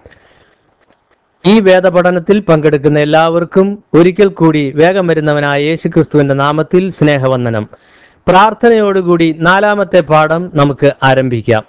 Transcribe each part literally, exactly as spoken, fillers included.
ഈ വേദപഠനത്തിൽ പങ്കെടുക്കുന്ന എല്ലാവർക്കും ഒരിക്കൽ കൂടി വേഗം വരുന്നവനായ യേശുക്രിസ്തുവിന്റെ നാമത്തിൽ സ്നേഹവന്ദനം. പ്രാർത്ഥനയോടുകൂടി നാലാമത്തെ പാഠം നമുക്ക് ആരംഭിക്കാം.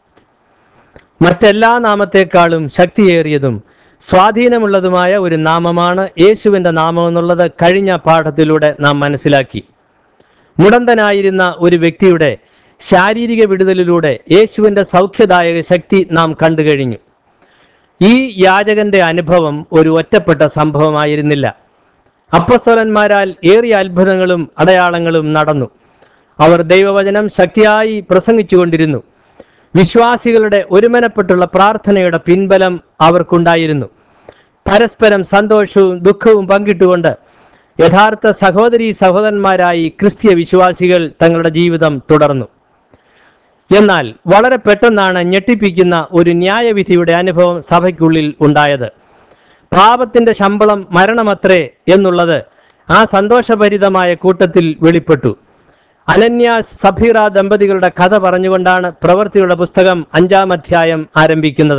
മറ്റെല്ലാ നാമത്തെക്കാളും ശക്തിയേറിയതും സ്വാധീനമുള്ളതുമായ ഒരു നാമമാണ് യേശുവിന്റെ നാമം എന്നുള്ളത് കഴിഞ്ഞ പാഠത്തിലൂടെ നാം മനസ്സിലാക്കി. മുടന്തനായിരുന്ന ഒരു വ്യക്തിയുടെ ശാരീരിക വിടുതലിലൂടെ യേശുവിന്റെ സൗഖ്യദായക ശക്തി നാം കണ്ടു കഴിഞ്ഞു. ഈ യാചകന്റെ അനുഭവം ഒരു ഒറ്റപ്പെട്ട സംഭവമായിരുന്നില്ല. അപ്പോസ്തലന്മാരാൽ ഏറിയ അത്ഭുതങ്ങളും അടയാളങ്ങളും നടന്നു. അവർ ദൈവവചനം ശക്തിയായി പ്രസംഗിച്ചുകൊണ്ടിരുന്നു. വിശ്വാസികളുടെ ഒരുമനപ്പെട്ടുള്ള പ്രാർത്ഥനയുടെ പിൻബലം അവർക്കുണ്ടായിരുന്നു. പരസ്പരം സന്തോഷവും ദുഃഖവും പങ്കിട്ടുകൊണ്ട് യഥാർത്ഥ സഹോദരീ സഹോദരന്മാരായി ക്രിസ്തീയ വിശ്വാസികൾ തങ്ങളുടെ ജീവിതം തുടർന്നു. എന്നാൽ വളരെ പെട്ടെന്നാണ് ഞെട്ടിപ്പിക്കുന്ന ഒരു ന്യായവിധിയുടെ അനുഭവം സഭയ്ക്കുള്ളിൽ ഉണ്ടായത്. പാപത്തിന്റെ ശമ്പളം മരണമത്രേ എന്നുള്ളത് ആ സന്തോഷഭരിതമായ കൂട്ടത്തിൽ വെളിപ്പെട്ടു. അനന്യാസ് സഫീറ ദമ്പതികളുടെ കഥ പറഞ്ഞുകൊണ്ടാണ് പ്രവൃത്തിയുടെ പുസ്തകം അഞ്ചാം അധ്യായം ആരംഭിക്കുന്നത്.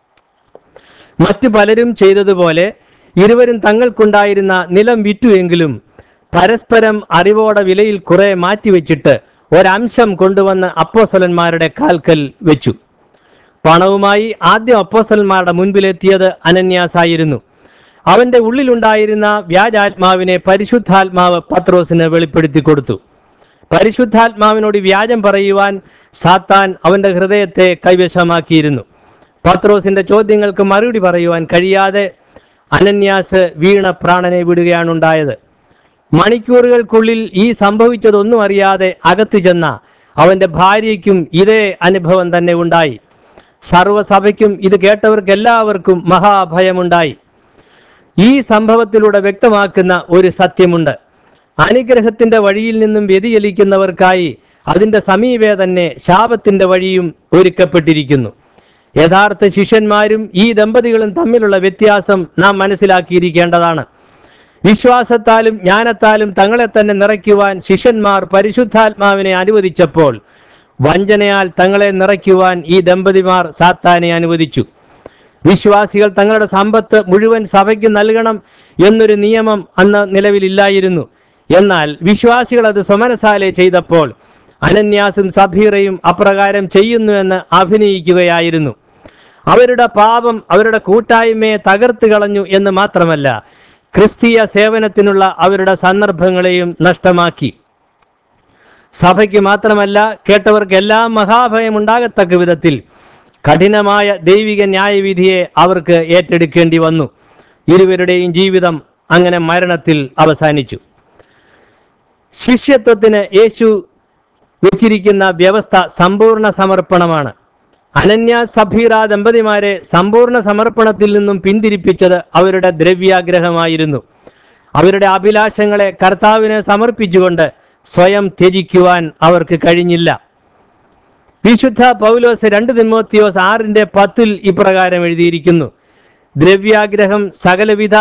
മറ്റു പലരും ചെയ്തതുപോലെ ഇരുവരും തങ്ങൾക്കുണ്ടായിരുന്ന നിലം വിറ്റുവെങ്കിലും പരസ്പരം അറിവോടെ വിലയിൽ കുറെ മാറ്റിവെച്ചിട്ട് ഒരംശം കൊണ്ടുവന്ന് അപ്പോസ്തലന്മാരുടെ കാൽക്കൽ വെച്ചു. പണവുമായി ആദ്യം അപ്പോസ്തലന്മാരുടെ മുൻപിലെത്തിയത് അനന്യാസായിരുന്നു. അവന്റെ ഉള്ളിലുണ്ടായിരുന്ന വ്യാജാത്മാവിനെ പരിശുദ്ധാത്മാവ് പത്രോസിന് വെളിപ്പെടുത്തി കൊടുത്തു. പരിശുദ്ധാത്മാവിനോട് വ്യാജം പറയുവാൻ സാത്താൻ അവന്റെ ഹൃദയത്തെ കൈവശമാക്കിയിരുന്നു. പത്രോസിന്റെ ചോദ്യങ്ങൾക്ക് മറുപടി പറയുവാൻ കഴിയാതെ അനന്യാസ് വീണ പ്രാണനെ വിടുകയാണുണ്ടായത്. മണിക്കൂറുകൾക്കുള്ളിൽ ഈ സംഭവിച്ചതൊന്നും അറിയാതെ അകത്തു ചെന്ന അവന്റെ ഭാര്യയ്ക്കും ഇതേ അനുഭവം തന്നെ ഉണ്ടായി. സർവ്വസഭയ്ക്കും ഇത് കേട്ടവർക്ക് എല്ലാവർക്കും മഹാഭയമുണ്ടായി. ഈ സംഭവത്തിലൂടെ വ്യക്തമാക്കുന്ന ഒരു സത്യമുണ്ട്. അനുഗ്രഹത്തിന്റെ വഴിയിൽ നിന്നും വ്യതിചലിക്കുന്നവർക്കായി അതിന്റെ സമീപേ തന്നെ ശാപത്തിന്റെ വഴിയും ഒരുക്കപ്പെട്ടിരിക്കുന്നു. യഥാർത്ഥ ശിഷ്യന്മാരും ഈ ദമ്പതികളും തമ്മിലുള്ള വ്യത്യാസം നാം മനസ്സിലാക്കിയിരിക്കേണ്ടതാണ്. വിശ്വാസത്താലും ജ്ഞാനത്താലും തങ്ങളെ തന്നെ നിറയ്ക്കുവാൻ ശിഷ്യന്മാർ പരിശുദ്ധാത്മാവിനെ അനുവദിച്ചപ്പോൾ വഞ്ചനയാൽ തങ്ങളെ നിറയ്ക്കുവാൻ ഈ ദമ്പതിമാർ സാത്താനെ അനുവദിച്ചു. വിശ്വാസികൾ തങ്ങളുടെ സമ്പത്ത് മുഴുവൻ സഭയ്ക്ക് നൽകണം എന്നൊരു നിയമം അന്ന് നിലവിലില്ലായിരുന്നു. എന്നാൽ വിശ്വാസികൾ അത് സ്വമനസാലെ ചെയ്തപ്പോൾ അനന്യാസും സഫീറയും അപ്രകാരം ചെയ്യുന്നുവെന്ന് അഭിനയിക്കുകയായിരുന്നു. അവരുടെ പാപം അവരുടെ കൂട്ടായ്മയെ തകർത്ത് കളഞ്ഞു എന്ന് മാത്രമല്ല, ക്രിസ്തീയ സേവനത്തിനുള്ള അവരുടെ സന്ദർഭങ്ങളെയും നഷ്ടമാക്കി. സഭയ്ക്ക് മാത്രമല്ല, കേട്ടവർക്കെല്ലാം മഹാഭയം ഉണ്ടാകത്തക്ക വിധത്തിൽ കഠിനമായ ദൈവിക ന്യായവിധിയെ അവർക്ക് ഏറ്റെടുക്കേണ്ടി വന്നു. ഇരുവരുടെയും ജീവിതം അങ്ങനെ മരണത്തിൽ അവസാനിച്ചു. ശിഷ്യത്വത്തിന് യേശു വെച്ചിരിക്കുന്ന വ്യവസ്ഥ സമ്പൂർണ്ണ സമർപ്പണമാണ്. അനന്യ സഫീറ ദമ്പതിമാരെ സമ്പൂർണ്ണ സമർപ്പണത്തിൽ നിന്നും പിന്തിരിപ്പിച്ചത് അവരുടെ ദ്രവ്യാഗ്രഹമായിരുന്നു. അവരുടെ അഭിലാഷങ്ങളെ കർത്താവിനെ സമർപ്പിച്ചുകൊണ്ട് സ്വയം ത്യജിക്കുവാൻ അവർക്ക് കഴിഞ്ഞില്ല. വിശുദ്ധ പൗലോസ് രണ്ട് തിമോത്തിയോസ് ആറിന്റെ പത്തിൽ ഇപ്രകാരം എഴുതിയിരിക്കുന്നു: ദ്രവ്യാഗ്രഹം സകലവിധ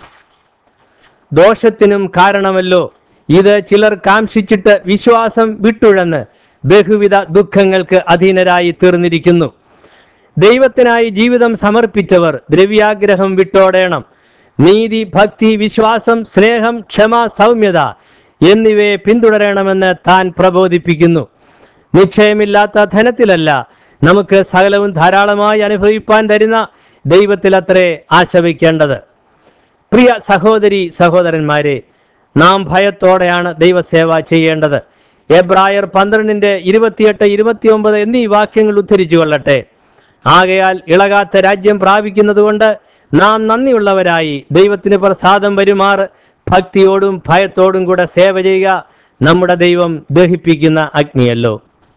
ദോഷത്തിനും കാരണമല്ലോ. ഇത് ചിലർ കാംക്ഷിച്ചിട്ട് വിശ്വാസം വിട്ടുഴന്ന് ബഹുവിധ ദുഃഖങ്ങൾക്ക് അധീനരായി തീർന്നിരിക്കുന്നു. ദൈവത്തിനായി ജീവിതം സമർപ്പിച്ചവർ ദ്രവ്യാഗ്രഹം വിട്ടോടേണം. നീതി, ഭക്തി, വിശ്വാസം, സ്നേഹം, ക്ഷമ, സൗമ്യത എന്നിവയെ പിന്തുടരണമെന്ന് താൻ പ്രബോധിപ്പിക്കുന്നു. നിശ്ചയമില്ലാത്ത ധനത്തിലല്ല, നമുക്ക് സകലവും ധാരാളമായി അനുഭവിപ്പാൻ തരുന്ന ദൈവത്തിലത്രേ ആശ വയ്ക്കേണ്ടത്. പ്രിയ സഹോദരി സഹോദരന്മാരെ, നാം ഭയത്തോടെയാണ് ദൈവസേവ ചെയ്യേണ്ടത്. എബ്രായർ പന്ത്രണ്ടിന്റെ ഇരുപത്തിയെട്ട് ഇരുപത്തിയൊമ്പത് എന്നീ വാക്യങ്ങൾ ഉദ്ധരിച്ചു കൊള്ളട്ടെ. ആകയാൽ ഇളകാത്ത രാജ്യം പ്രാപിക്കുന്നത് കൊണ്ട് നാം നന്ദിയുള്ളവരായി ദൈവത്തിന് പ്രസാദം വരുമാറ് ഭക്തിയോടും ഭയത്തോടും കൂടെ സേവ ചെയ്യുക. നമ്മുടെ ദൈവം ദഹിപ്പിക്കുന്ന അഗ്നിയല്ലോ.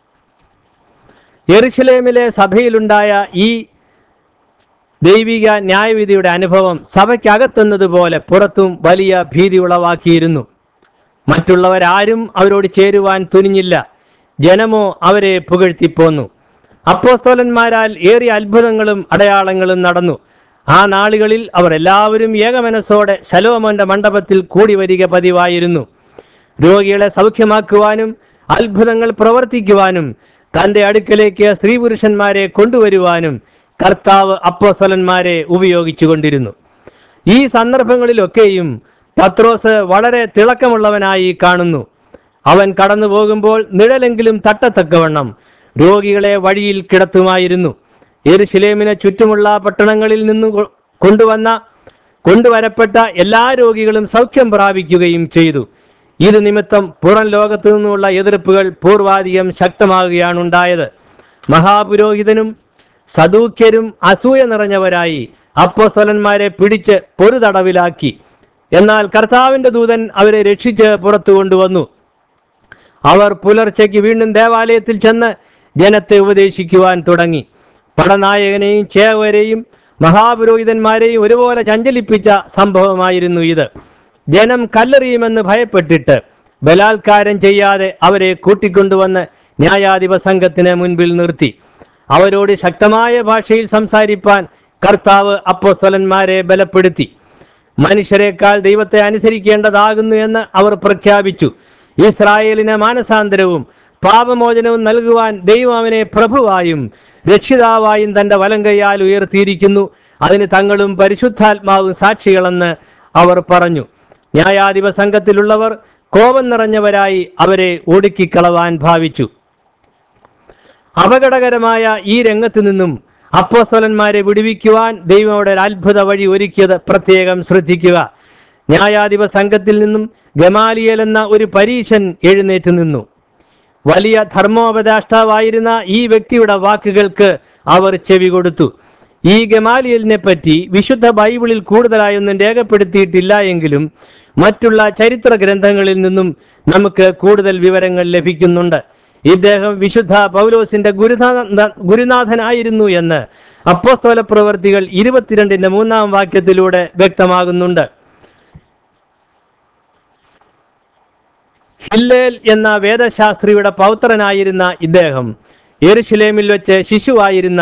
യെരുശലേമിലെ സഭയിലുണ്ടായ ഈ ദൈവിക ന്യായവിധിയുടെ അനുഭവം സഭയ്ക്കകത്തുന്നതുപോലെ പുറത്തും വലിയ ഭീതി ഉളവാക്കിയിരുന്നു. മറ്റുള്ളവരാരും അവരോട് ചേരുവാൻ തുനിഞ്ഞില്ല. ജനമോ അവരെ പുകഴ്ത്തിപ്പോന്നു. അപ്പോസ്തലന്മാരാൽ ഏറിയ അത്ഭുതങ്ങളും അടയാളങ്ങളും നടന്നു. ആ നാളുകളിൽ അവർ എല്ലാവരും ഏകമനസ്സോടെ ശലോമോന്റെ മണ്ഡപത്തിൽ കൂടി വരിക പതിവായിരുന്നു. രോഗികളെ സൗഖ്യമാക്കുവാനും അത്ഭുതങ്ങൾ പ്രവർത്തിക്കുവാനും തൻ്റെ അടുക്കലേക്ക് സ്ത്രീ പുരുഷന്മാരെ കൊണ്ടുവരുവാനും കർത്താവ് അപ്പോസ്തലന്മാരെ ഉപയോഗിച്ചു കൊണ്ടിരുന്നു. ഈ സന്ദർഭങ്ങളിലൊക്കെയും പത്രോസ് വളരെ തിളക്കമുള്ളവനായി കാണുന്നു. അവൻ കടന്നു പോകുമ്പോൾ നിഴലെങ്കിലും തട്ടത്തക്കവണ്ണം രോഗികളെ വഴിയിൽ കിടത്തുമായിരുന്നു. യെരുശലേമിന് ചുറ്റുമുള്ള പട്ടണങ്ങളിൽ നിന്നു കൊണ്ടുവന്ന കൊണ്ടുവരപ്പെട്ട എല്ലാ രോഗികളും സൗഖ്യം പ്രാപിക്കുകയും ചെയ്തു. ഇത് നിമിത്തം പുറം ലോകത്തു നിന്നുള്ള എതിർപ്പുകൾ പൂർവാധികം ശക്തമാകുകയാണ് ഉണ്ടായത്. മഹാപുരോഹിതനും സദൂക്യരും അസൂയ നിറഞ്ഞവരായി അപ്പോസ്തലന്മാരെ പിടിച്ച് പൊരുതടവിലാക്കി. എന്നാൽ കർത്താവിന്റെ ദൂതൻ അവരെ രക്ഷിച്ച് പുറത്തു കൊണ്ടുവന്നു. അവർ പുലർച്ചയ്ക്ക് വീണ്ടും ദേവാലയത്തിൽ ചെന്ന് ജനത്തെ ഉപദേശിക്കുവാൻ തുടങ്ങി. പടനായകനെയും ചേവരെയും മഹാപുരോഹിതന്മാരെയും ഒരുപോലെ ചഞ്ചലിപ്പിച്ച സംഭവമായിരുന്നു ഇത്. ജനം കല്ലെറിയുമെന്ന് ഭയപ്പെട്ടിട്ട് ബലാത്കാരം ചെയ്യാതെ അവരെ കൂട്ടിക്കൊണ്ടുവന്ന് ന്യായാധിപ സംഘത്തിന് മുൻപിൽ നിർത്തി. അവരോട് ശക്തമായ ഭാഷയിൽ സംസാരിപ്പാൻ കർത്താവ് അപ്പോസ്തലന്മാരെ ബലപ്പെടുത്തി. മനുഷ്യരെക്കാൾ ദൈവത്തെ അനുസരിക്കേണ്ടതാകുന്നു എന്ന് അവർ പ്രഖ്യാപിച്ചു. ഇസ്രായേലിന് മാനസാന്തരവും പാപമോചനവും നൽകുവാൻ ദൈവം അവനെ പ്രഭുവായും രക്ഷിതാവായും തന്റെ വലങ്കയാൽ ഉയർത്തിയിരിക്കുന്നു. അതിന് തങ്ങളും പരിശുദ്ധാത്മാവും സാക്ഷികളെന്ന് അവർ പറഞ്ഞു. ന്യായാധിപ സംഘത്തിലുള്ളവർ കോപം നിറഞ്ഞവരായി അവരെ ഒടുക്കിക്കളവാൻ ഭാവിച്ചു. അപകടകരമായ ഈ രംഗത്തു നിന്നും അപ്പോസ്തലന്മാരെ വിടുവിക്കുവാൻ ദൈവം ഒരു അത്ഭുത വഴി ഒരുക്കിയത് പ്രത്യേകം ശ്രദ്ധിക്കുക. ന്യായാധിപ സംഘത്തിൽ നിന്നും ഗമാലിയേൽ എന്ന ഒരു പരീശൻ എഴുന്നേറ്റ് നിന്നു. വലിയ ധർമ്മോപദേഷ്ടാവായിരുന്ന ഈ വ്യക്തിയുടെ വാക്കുകൾക്ക് അവർ ചെവി കൊടുത്തു. ഈ ഗമാലിയേലിനെ പറ്റി വിശുദ്ധ ബൈബിളിൽ കൂടുതലായൊന്നും രേഖപ്പെടുത്തിയിട്ടില്ല എങ്കിലും മറ്റുള്ള ചരിത്ര ഗ്രന്ഥങ്ങളിൽ നിന്നും നമുക്ക് കൂടുതൽ വിവരങ്ങൾ ലഭിക്കുന്നുണ്ട്. ഇദ്ദേഹം വിശുദ്ധ പൗലോസിന്റെ ഗുരുനാഥ ഗുരുനാഥനായിരുന്നു എന്ന് അപ്പോസ്തല പ്രവൃത്തികൾ ഇരുപത്തിരണ്ടിന്റെ മൂന്നാം വാക്യത്തിലൂടെ വ്യക്തമാകുന്നുണ്ട്. ഹില്ലേൽ എന്ന വേദശാസ്ത്രിയുടെ പൗത്രനായിരുന്ന ഇദ്ദേഹം യെരുശലേമിൽ വെച്ച് ശിശുവായിരുന്ന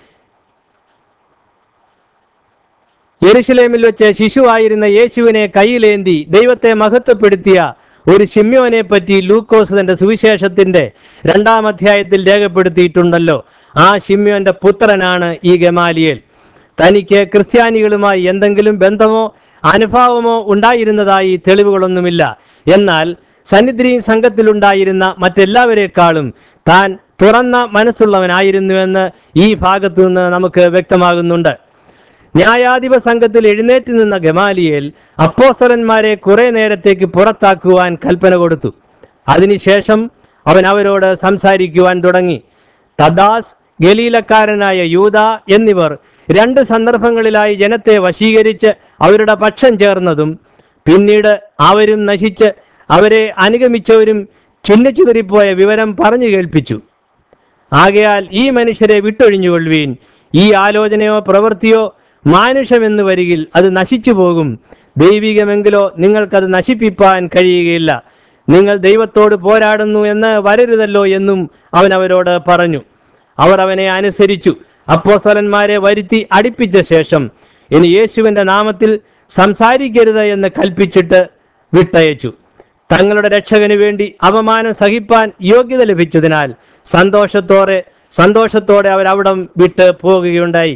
യെരുശലേമിൽ വെച്ച് ശിശുവായിരുന്ന യേശുവിനെ കയ്യിലേന്തി ദൈവത്തെ മഹത്വപ്പെടുത്തിയ ഒരു ശിമ്യോനെ പറ്റി ലൂക്കോസ് തന്റെ സുവിശേഷത്തിന്റെ രണ്ടാം അധ്യായത്തിൽ രേഖപ്പെടുത്തിയിട്ടുണ്ടല്ലോ. ആ ശിമ്യോന്റെ പുത്രനാണ് ഈ ഗമാലിയേൽ. തനിക്ക് ക്രിസ്ത്യാനികളുമായി എന്തെങ്കിലും ബന്ധമോ അനുഭാവമോ ഉണ്ടായിരുന്നതായി തെളിവുകളൊന്നുമില്ല. എന്നാൽ സന്നിധിയും സംഘത്തിലുണ്ടായിരുന്ന മറ്റെല്ലാവരെക്കാളും താൻ തുറന്ന മനസ്സുള്ളവനായിരുന്നുവെന്ന് ഈ ഭാഗത്തു നിന്ന് നമുക്ക് വ്യക്തമാകുന്നുണ്ട്. ന്യായാധിപ സംഘത്തിൽ എഴുന്നേറ്റ് നിന്ന ഗമാലിയേൽ അപ്പോസ്തലന്മാരെ കുറെ നേരത്തേക്ക് പുറത്താക്കുവാൻ കൽപ്പന കൊടുത്തു. അതിനുശേഷം അവൻ അവരോട് സംസാരിക്കുവാൻ തുടങ്ങി. തദാസ്, ഗലീലക്കാരനായ യൂദ എന്നിവർ രണ്ട് സന്ദർഭങ്ങളിലായി ജനത്തെ വശീകരിച്ച് അവരുടെ പക്ഷം ചേർന്നതും പിന്നീട് അവരും നശിച്ച് അവരെ അനുഗമിച്ചവരും ചിഹ്നിച്ചുതറിപ്പോയ വിവരം പറഞ്ഞു കേൾപ്പിച്ചു. ആകയാൽ ഈ മനുഷ്യരെ വിട്ടൊഴിഞ്ഞുകൊള്ളുവീൻ. ഈ ആലോചനയോ പ്രവൃത്തിയോ മാനുഷമെന്ന് വരികിൽ അത് നശിച്ചു പോകും. ദൈവികമെങ്കിലോ നിങ്ങൾക്കത് നശിപ്പിപ്പാൻ കഴിയുകയില്ല. നിങ്ങൾ ദൈവത്തോട് പോരാടുന്നു എന്ന് വരരുതല്ലോ എന്നും അവൻ അവരോട് പറഞ്ഞു. അവർ അവനെ അനുസരിച്ചു. അപ്പോസ്തലന്മാരെ വരുത്തി അടിപ്പിച്ച ശേഷം ഇനി യേശുവിന്റെ നാമത്തിൽ സംസാരിക്കരുത് എന്ന് കൽപ്പിച്ചിട്ട് വിട്ടയച്ചു. തങ്ങളുടെ രക്ഷകന് വേണ്ടി അപമാനം സഹിപ്പാൻ യോഗ്യത ലഭിച്ചതിനാൽ സന്തോഷത്തോടെ സന്തോഷത്തോടെ അവരവിടം വിട്ട് പോകുകയുണ്ടായി.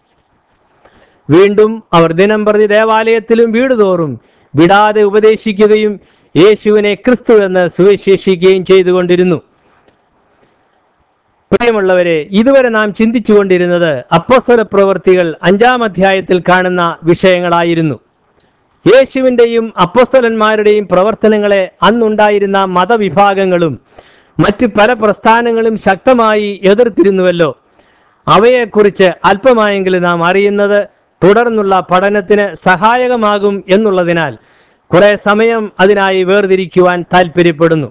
വീണ്ടും അവർ ദിനം പ്രതി ദേവാലയത്തിലും വീടുതോറും വിടാതെ ഉപദേശിക്കുകയും യേശുവിനെ ക്രിസ്തു എന്ന് സുവിശേഷിക്കുകയും ചെയ്തുകൊണ്ടിരുന്നു. പ്രിയമുള്ളവരെ, ഇതുവരെ നാം ചിന്തിച്ചുകൊണ്ടിരുന്നത് അപ്പോസ്തല പ്രവൃത്തികൾ അഞ്ചാം അധ്യായത്തിൽ കാണുന്ന വിഷയങ്ങളായിരുന്നു. യേശുവിൻ്റെയും അപ്പോസ്തലന്മാരുടെയും പ്രവർത്തനങ്ങളെ അന്നുണ്ടായിരുന്ന മതവിഭാഗങ്ങളും മറ്റ് പല പ്രസ്ഥാനങ്ങളും ശക്തമായി എതിർത്തിരുന്നുവല്ലോ. അവയെക്കുറിച്ച് അല്പമായെങ്കിലും നാം അറിയുന്നത് തുടർന്നുള്ള പഠനത്തിന് സഹായകമാകും എന്നുള്ളതിനാൽ കുറെ സമയം അതിനായി വേർതിരിക്കുവാൻ താല്പര്യപ്പെടുന്നു.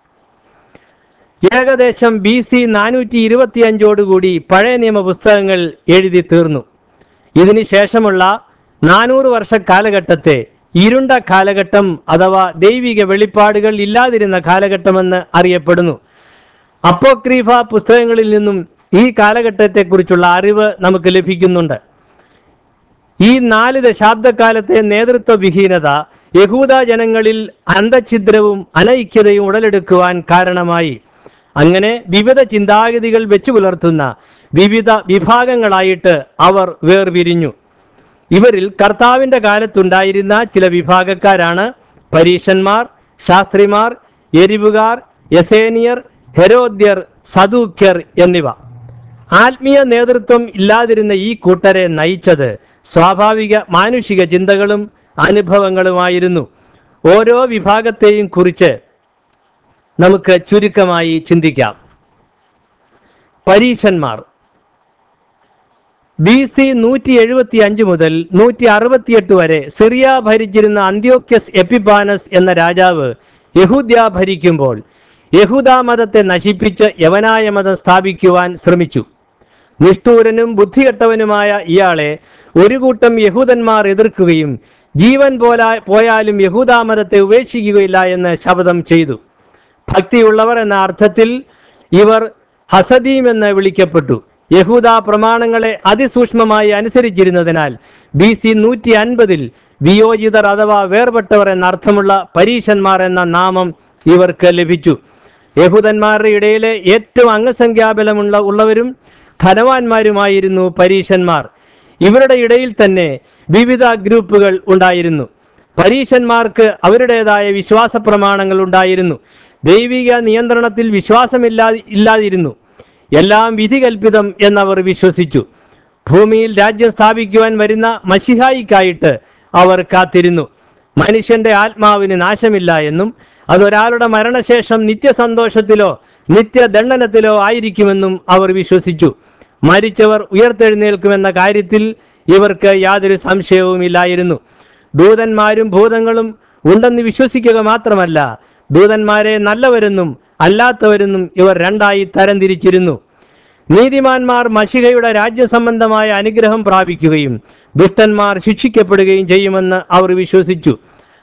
ഏകദേശം ബി സി നാനൂറ്റി ഇരുപത്തി അഞ്ചോടുകൂടി പഴയ നിയമ പുസ്തകങ്ങൾ എഴുതി തീർന്നു. ഇതിന് ശേഷമുള്ള നാനൂറ് വർഷ കാലഘട്ടത്തെ ഇരുണ്ട കാലഘട്ടം അഥവാ ദൈവിക വെളിപ്പാടുകൾ ഇല്ലാതിരുന്ന കാലഘട്ടമെന്ന് അറിയപ്പെടുന്നു. അപ്പോക്രീഫ പുസ്തകങ്ങളിൽ നിന്നും ഈ കാലഘട്ടത്തെക്കുറിച്ചുള്ള അറിവ് നമുക്ക് ലഭിക്കുന്നുണ്ട്. ഈ നാല് ദശാബ്ദക്കാലത്തെ നേതൃത്വ വിഹീനത യഹൂദ ജനങ്ങളിൽ അന്തഛിദ്രവും അനൈക്യതയും ഉടലെടുക്കുവാൻ കാരണമായി. അങ്ങനെ വിവിധ ചിന്താഗതികൾ വെച്ചു പുലർത്തുന്ന വിവിധ വിഭാഗങ്ങളായിട്ട് അവർ വേർപിരിഞ്ഞു. ഇവരിൽ കർത്താവിൻ്റെ കാലത്തുണ്ടായിരുന്ന ചില വിഭാഗക്കാരാണ് പരീശന്മാർ, ശാസ്ത്രിമാർ, എരിവുകാർ, എസേനിയർ, ഹെരോദ്യർ, സദൂക്യർ എന്നിവ. ആത്മീയ നേതൃത്വം ഇല്ലാതിരുന്ന ഈ കൂട്ടരെ നയിച്ചത് സ്വാഭാവിക മാനുഷിക ചിന്തകളും അനുഭവങ്ങളുമായിരുന്നു. ഓരോ വിഭാഗത്തെയും കുറിച്ച് നമുക്ക് ചുരുക്കമായി ചിന്തിക്കാം. പരീശന്മാർ ബി സി നൂറ്റി എഴുപത്തി അഞ്ച് മുതൽ നൂറ്റി അറുപത്തിയെട്ട് വരെ സിറിയ ഭരിച്ചിരുന്ന അന്ത്യോക്യസ് എപ്പിഫാനസ് എന്ന രാജാവ് യഹൂദ്യ ഭരിക്കുമ്പോൾ യഹൂദ മതത്തെ നശിപ്പിച്ച് യവനായ മതം സ്ഥാപിക്കുവാൻ ശ്രമിച്ചു. നിഷ്ഠൂരനും ബുദ്ധികെട്ടവനുമായ ഇയാളെ ഒരു കൂട്ടം യഹൂദന്മാർ എതിർക്കുകയും ജീവൻ പോലാ പോയാലും യഹൂദ മതത്തെ ഉപേക്ഷിക്കുകയില്ല എന്ന് ശപഥം ചെയ്തു. ഭക്തിയുള്ളവർ എന്ന അർത്ഥത്തിൽ ഇവർ ഹസദീം എന്ന് വിളിക്കപ്പെട്ടു. യഹൂദ പ്രമാണങ്ങളെ അതിസൂക്ഷ്മമായി അനുസരിച്ചിരുന്നതിനാൽ ബി സി നൂറ്റി അൻപതിൽ വിയോജിതർ അഥവാ വേർപെട്ടവർ എന്നർത്ഥമുള്ള പരീശന്മാർ എന്ന നാമം ഇവർക്ക് ലഭിച്ചു. യഹൂദന്മാരുടെ ഇടയിലെ ഏറ്റവും അംഗസംഖ്യാബലമുള്ള ഉള്ളവരും ധനവാന്മാരുമായിരുന്നു പരീശന്മാർ. ഇവരുടെ ഇടയിൽ തന്നെ വിവിധ ഗ്രൂപ്പുകൾ ഉണ്ടായിരുന്നു. പരീശന്മാർക്ക് അവരുടേതായ വിശ്വാസ പ്രമാണങ്ങൾ ഉണ്ടായിരുന്നു. ദൈവിക നിയന്ത്രണത്തിൽ വിശ്വാസമില്ലാ ഇല്ലാതിരുന്നു. എല്ലാം വിധികൽപ്പിതം എന്നവർ വിശ്വസിച്ചു. ഭൂമിയിൽ രാജ്യം സ്ഥാപിക്കുവാൻ വരുന്ന മശിഹായിക്കായിട്ട് അവർ കാത്തിരുന്നു. മനുഷ്യന്റെ ആത്മാവിന് നാശമില്ല എന്നും അതൊരാളുടെ മരണശേഷം നിത്യസന്തോഷത്തിലോ നിത്യദണ്ഡനത്തിലോ ആയിരിക്കുമെന്നും അവർ വിശ്വസിച്ചു. മരിച്ചവർ ഉയർത്തെഴുന്നേൽക്കുമെന്ന കാര്യത്തിൽ ഇവർക്ക് യാതൊരു സംശയവുമില്ലായിരുന്നു. ദൂതന്മാരും ഭൂതങ്ങളും ഉണ്ടെന്ന് വിശ്വസിക്കുക മാത്രമല്ല, ദൂതന്മാരെ നല്ലവരെന്നും അല്ലാത്തവരെന്നും ഇവർ രണ്ടായി തരംതിരിച്ചിരുന്നു. നീതിമാന്മാർ മശിഹയുടെ രാജ്യസംബന്ധമായ അനുഗ്രഹം പ്രാപിക്കുകയും ദുഷ്ടന്മാർ ശിക്ഷിക്കപ്പെടുകയും ചെയ്യുമെന്ന് അവർ വിശ്വസിച്ചു.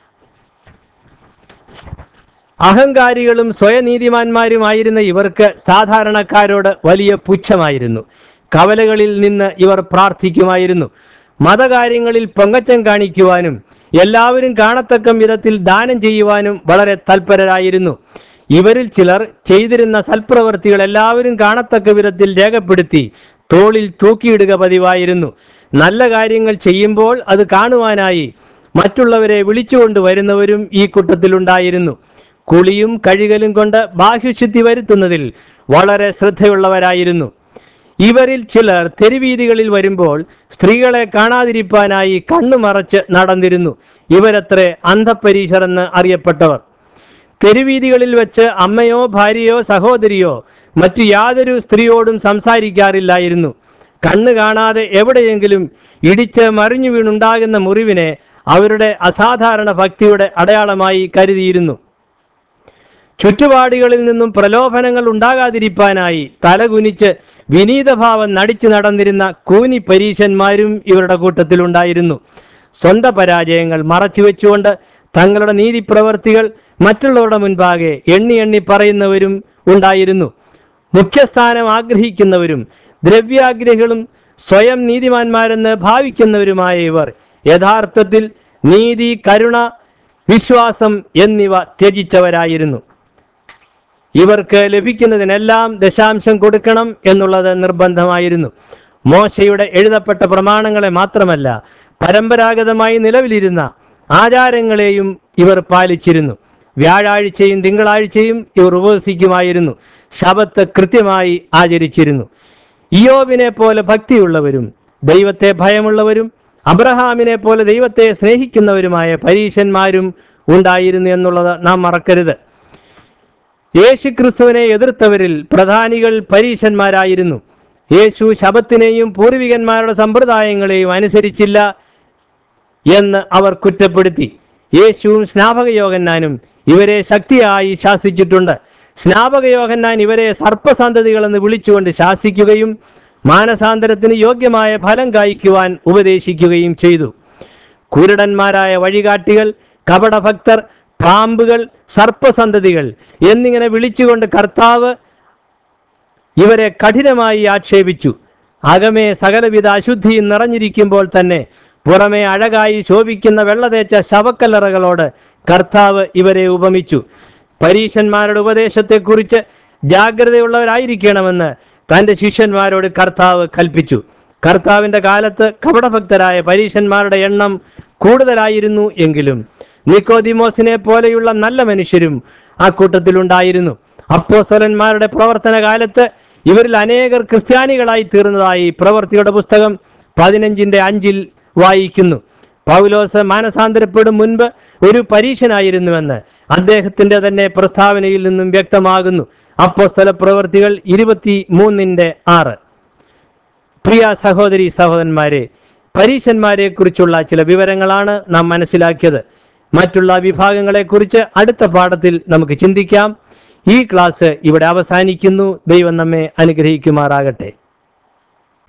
അഹങ്കാരികളും സ്വയനീതിമാന്മാരുമായിരുന്ന ഇവർക്ക് സാധാരണക്കാരോട് വലിയ പുച്ഛമായിരുന്നു. കവലകളിൽ നിന്ന് ഇവർ പ്രാർത്ഥിക്കുമായിരുന്നു. മതകാര്യങ്ങളിൽ പൊങ്ങച്ചം കാണിക്കുവാനും എല്ലാവരും കാണത്തക്ക വിധത്തിൽ ദാനം ചെയ്യുവാനും വളരെ തൽപരരായിരുന്നു. ഇവരിൽ ചിലർ ചെയ്തിരുന്ന സൽപ്രവൃത്തികൾ എല്ലാവരും കാണത്തക്ക വിധത്തിൽ രേഖപ്പെടുത്തി തോളിൽ തൂക്കിയിടുക പതിവായിരുന്നു. നല്ല കാര്യങ്ങൾ ചെയ്യുമ്പോൾ അത് കാണുവാനായി മറ്റുള്ളവരെ വിളിച്ചുകൊണ്ട് വരുന്നവരും ഈ കൂട്ടത്തിലുണ്ടായിരുന്നു. കുളിയും കഴുകലും കൊണ്ട് ബാഹ്യശുദ്ധി വരുത്തുന്നതിൽ വളരെ ശ്രദ്ധയുള്ളവരായിരുന്നു. ഇവരിൽ ചിലർ തെരുവീതികളിൽ വരുമ്പോൾ സ്ത്രീകളെ കാണാതിരിപ്പാനായി കണ്ണുമറച്ച് നടന്നിരുന്നു. ഇവരത്രേ അന്ധപരീശർ എന്ന് അറിയപ്പെട്ടവർ. തെരുവീതികളിൽ വെച്ച് അമ്മയോ ഭാര്യയോ സഹോദരിയോ മറ്റു യാതൊരു സ്ത്രീയോടും സംസാരിക്കാറില്ലായിരുന്നു. കണ്ണ് കാണാതെ എവിടെയെങ്കിലും ഇടിച്ച് മറിഞ്ഞു വീണുണ്ടാകുന്ന മുറിവിനെ അവരുടെ അസാധാരണ ഭക്തിയുടെ അടയാളമായി കരുതിയിരുന്നു. ചുറ്റുപാടുകളിൽ നിന്നും പ്രലോഭനങ്ങൾ ഉണ്ടാകാതിരിക്കാനായി തലകുനിച്ച് വിനീതഭാവം നടിച്ചു നടന്നിരുന്ന കൂനി പരീശന്മാരും ഇവരുടെ കൂട്ടത്തിലുണ്ടായിരുന്നു. സ്വന്തം പരാജയങ്ങൾ മറച്ചു വെച്ചുകൊണ്ട് തങ്ങളുടെ നീതിപ്രവർത്തികൾ മറ്റുള്ളവരുടെ മുൻപാകെ എണ്ണി എണ്ണി പറയുന്നവരും ഉണ്ടായിരുന്നു. മുഖ്യസ്ഥാനം ആഗ്രഹിക്കുന്നവരും ദ്രവ്യാഗ്രഹികളും സ്വയം നീതിമാന്മാരെന്ന് ഭാവിക്കുന്നവരുമായ ഇവർ യഥാർത്ഥത്തിൽ നീതി, കരുണ, വിശ്വാസം എന്നിവ ത്യജിച്ചവരായിരുന്നു. ഇവർക്ക് ലഭിക്കുന്നതിനെല്ലാം ദശാംശം കൊടുക്കണം എന്നുള്ളത് നിർബന്ധമായിരുന്നു. മോശയുടെ എഴുതപ്പെട്ട പ്രമാണങ്ങളെ മാത്രമല്ല, പരമ്പരാഗതമായി നിലവിലിരുന്ന ആചാരങ്ങളെയും ഇവർ പാലിച്ചിരുന്നു. വ്യാഴാഴ്ചയും തിങ്കളാഴ്ചയും ഇവർ ഉപവസിക്കുമായിരുന്നു. ശബത്ത് കൃത്യമായി ആചരിച്ചിരുന്നു. ഇയ്യോബിനെ പോലെ ഭക്തിയുള്ളവരും ദൈവത്തെ ഭയമുള്ളവരും അബ്രഹാമിനെ പോലെ ദൈവത്തെ സ്നേഹിക്കുന്നവരുമായ പരീശന്മാരും ഉണ്ടായിരുന്നു എന്നുള്ളത് നാം മറക്കരുത്. യേശു ക്രിസ്തുവിനെ എതിർത്തവരിൽ പ്രധാനികൾ പരീശന്മാരായിരുന്നു. യേശു ശബത്തിനെയും പൂർവികന്മാരുടെ സമ്പ്രദായങ്ങളെയും അനുസരിച്ചില്ല എന്ന് അവർ കുറ്റപ്പെടുത്തി. യേശുവും സ്നാപക യോഹന്നാനും ഇവരെ ശക്തിയായി ശാസിച്ചിട്ടുണ്ട്. സ്നാപക യോഹന്നാൻ ഇവരെ സർപ്പസന്തതികളെന്ന് വിളിച്ചുകൊണ്ട് ശാസിക്കുകയും മാനസാന്തരത്തിന് യോഗ്യമായ ഫലം കായ്ക്കുവാൻ ഉപദേശിക്കുകയും ചെയ്തു. കുരുടന്മാരായ വഴികാട്ടികൾ, കപടഭക്തർ, പാമ്പുകൾ, സർപ്പസന്തതികൾ എന്നിങ്ങനെ വിളിച്ചുകൊണ്ട് കർത്താവ് ഇവരെ കഠിനമായി ആക്ഷേപിച്ചു. അകമേ സകലവിധ അശുദ്ധിയും നിറഞ്ഞിരിക്കുമ്പോൾ തന്നെ പുറമെ അഴകായി ശോഭിക്കുന്ന വെള്ളതേച്ച ശവക്കല്ലറകളോട് കർത്താവ് ഇവരെ ഉപമിച്ചു. പരീശന്മാരുടെ ഉപദേശത്തെക്കുറിച്ച് ജാഗ്രതയുള്ളവരായിരിക്കണമെന്ന് തൻ്റെ ശിഷ്യന്മാരോട് കർത്താവ് കൽപ്പിച്ചു. കർത്താവിൻ്റെ കാലത്ത് കപടഭക്തരായ പരീശന്മാരുടെ എണ്ണം കൂടുതലായിരുന്നു എങ്കിലും നിക്കോദിമോസിനെ പോലെയുള്ള നല്ല മനുഷ്യരും ആ കൂട്ടത്തിലുണ്ടായിരുന്നു. അപ്പോസ്തലന്മാരുടെ പ്രവർത്തന കാലത്ത് ഇവരിൽ അനേകർ ക്രിസ്ത്യാനികളായി തീർന്നതായി പ്രവൃത്തിയുടെ പുസ്തകം പതിനഞ്ചിൻ്റെ അഞ്ചിൽ വായിക്കുന്നു. പൗലോസ് മാനസാന്തരപ്പെടും മുൻപ് ഒരു പരീശനായിരുന്നുവെന്ന് അദ്ദേഹത്തിൻ്റെ തന്നെ പ്രസ്താവനയിൽ നിന്നും വ്യക്തമാകുന്നു. അപ്പോസ്തല പ്രവൃത്തികൾ ഇരുപത്തി മൂന്നിൻ്റെ ആറ്. പ്രിയ സഹോദരി സഹോദരന്മാരെ, പരീശന്മാരെ കുറിച്ചുള്ള ചില വിവരങ്ങളാണ് നാം മനസ്സിലാക്കിയത്. മറ്റുള്ള വിഭാഗങ്ങളെക്കുറിച്ച് അടുത്ത പാഠത്തിൽ നമുക്ക് ചിന്തിക്കാം. ഈ ക്ലാസ് ഇവിടെ അവസാനിക്കുന്നു. ദൈവം നമ്മെ അനുഗ്രഹിക്കുമാറാകട്ടെ.